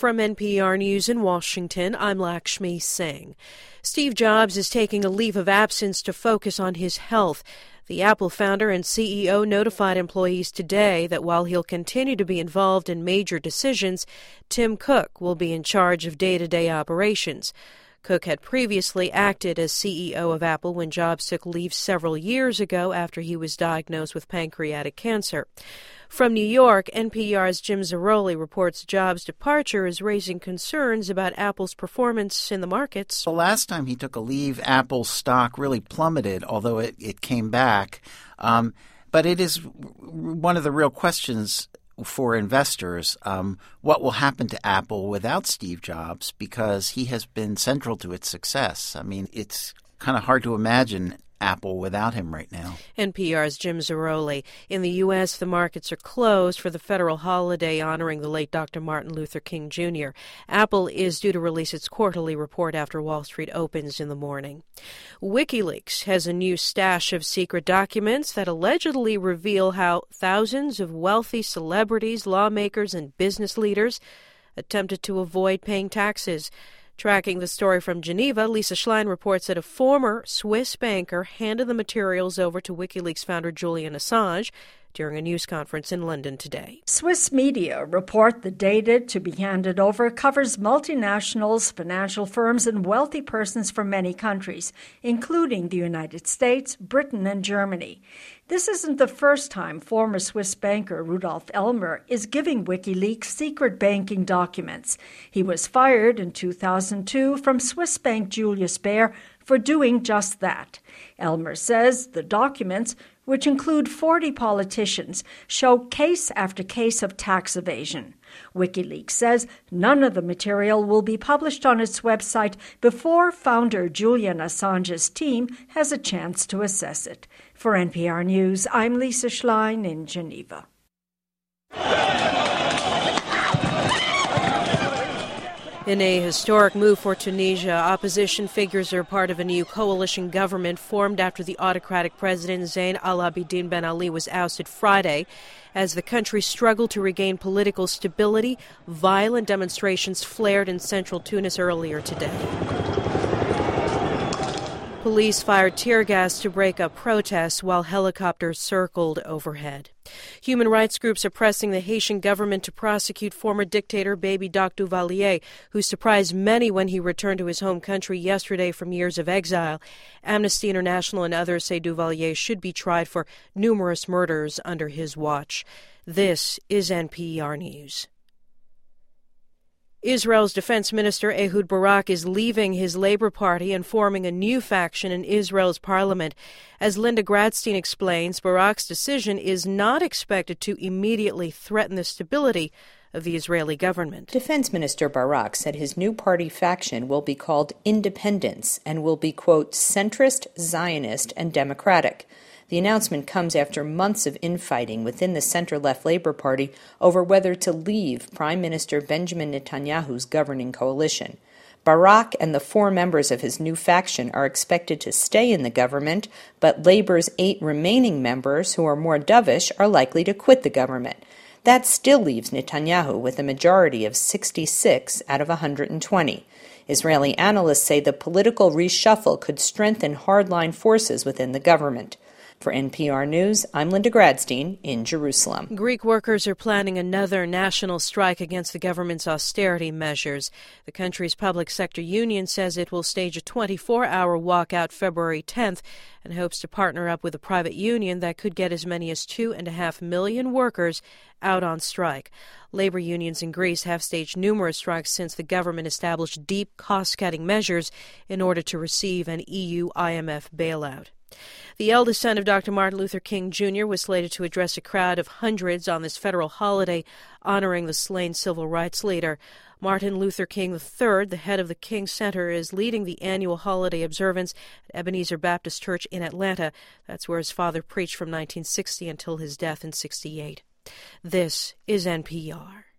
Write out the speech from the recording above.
From NPR News in Washington, I'm Lakshmi Singh. Steve Jobs is taking a leave of absence to focus on his health. The Apple founder and CEO notified employees today that while he'll continue to be involved in major decisions, Tim Cook will be in charge of day-to-day operations. Cook had previously acted as CEO of Apple when Jobs took leave several years ago after he was diagnosed with pancreatic cancer. From New York, NPR's Jim Zarroli reports Jobs' departure is raising concerns about Apple's performance in the markets. The last time he took a leave, Apple's stock really plummeted, although it came back. But it is one of the real questions for investors, what will happen to Apple without Steve Jobs, because he has been central to its success. I mean, it's kind of hard to imagine Apple without him right now. NPR's Jim Zarroli. In the U.S., the markets are closed for the federal holiday honoring the late Dr. Martin Luther King Jr. Apple is due to release its quarterly report after Wall Street opens in the morning. WikiLeaks has a new stash of secret documents that allegedly reveal how thousands of wealthy celebrities, lawmakers, and business leaders attempted to avoid paying taxes. Tracking the story from Geneva, Lisa Schlein reports that a former Swiss banker handed the materials over to WikiLeaks founder Julian Assange during a news conference in London today. Swiss media report the data to be handed over covers multinationals, financial firms, and wealthy persons from many countries, including the United States, Britain, and Germany. This isn't the first time former Swiss banker Rudolf Elmer is giving WikiLeaks secret banking documents. He was fired in 2002 from Swiss bank Julius Baer for doing just that. Elmer says the documents, which include 40 politicians, show case after case of tax evasion. WikiLeaks says none of the material will be published on its website before founder Julian Assange's team has a chance to assess it. For NPR News, I'm Lisa Schlein in Geneva. In a historic move for Tunisia, opposition figures are part of a new coalition government formed after the autocratic president Zayn al-Abidine Ben Ali was ousted Friday. As the country struggled to regain political stability, violent demonstrations flared in central Tunis earlier today. Police fired tear gas to break up protests while helicopters circled overhead. Human rights groups are pressing the Haitian government to prosecute former dictator Baby Doc Duvalier, who surprised many when he returned to his home country yesterday from years of exile. Amnesty International and others say Duvalier should be tried for numerous murders under his watch. This is NPR News. Israel's defense minister Ehud Barak is leaving his Labor Party and forming a new faction in Israel's parliament. As Linda Gradstein explains, Barak's decision is not expected to immediately threaten the stability of the Israeli government. Defense Minister Barak said his new party faction will be called Independence and will be, quote, centrist, Zionist, and democratic. The announcement comes after months of infighting within the center-left Labor Party over whether to leave Prime Minister Benjamin Netanyahu's governing coalition. Barak and the 4 members of his new faction are expected to stay in the government, but Labor's 8 remaining members, who are more dovish, are likely to quit the government. That still leaves Netanyahu with a majority of 66 out of 120. Israeli analysts say the political reshuffle could strengthen hardline forces within the government. For NPR News, I'm Linda Gradstein in Jerusalem. Greek workers are planning another national strike against the government's austerity measures. The country's public sector union says it will stage a 24-hour walkout February 10th and hopes to partner up with a private union that could get as many as 2.5 million workers out on strike. Labor unions in Greece have staged numerous strikes since the government established deep cost-cutting measures in order to receive an EU IMF bailout. The eldest son of Dr. Martin Luther King Jr. was slated to address a crowd of hundreds on this federal holiday honoring the slain civil rights leader. Martin Luther King III, the head of the King Center, is leading the annual holiday observance at Ebenezer Baptist Church in Atlanta. That's where his father preached from 1960 until his death in '68. This is NPR.